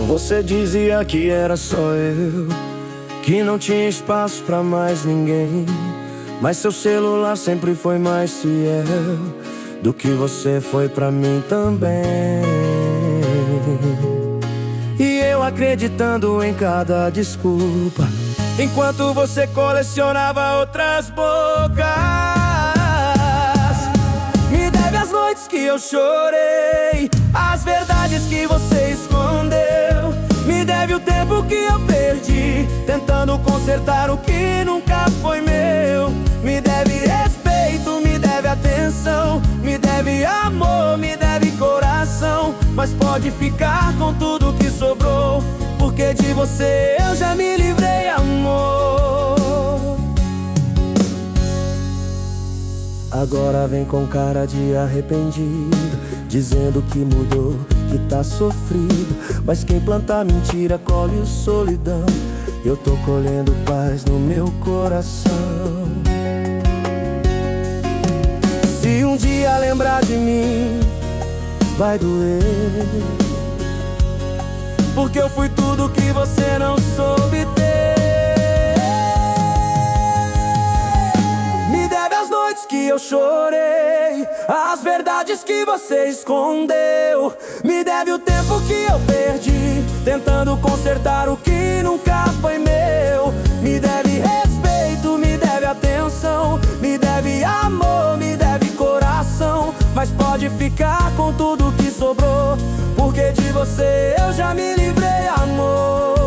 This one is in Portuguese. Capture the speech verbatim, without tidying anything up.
Você dizia que era só eu, que não tinha espaço pra mais ninguém. Mas seu celular sempre foi mais fiel do que você foi pra mim também. E eu acreditando em cada desculpa, enquanto você colecionava outras bocas. Me deve as noites que eu chorei, as verdades que você escondeu. Me deve o tempo que eu perdi, tentando consertar o que nunca foi meu. Me deve respeito, me deve atenção, me deve amor, me deve coração. Mas pode ficar com tudo que sobrou, porque de você eu já me livrei, amor. Agora vem com cara de arrependido, dizendo que mudou, que tá sofrido. Mas quem planta mentira colhe solidão. Eu tô colhendo paz no meu coração. Se um dia lembrar de mim, vai doer, porque eu fui tudo que você não soube ter. Me deve as noites que eu chorei, as verdades que você escondeu. Me deve o tempo que eu perdi, tentando consertar o que nunca foi meu. Me deve respeito, me deve atenção, me deve amor, me deve coração. Mas pode ficar com tudo que sobrou, porque de você eu já me livrei, amor.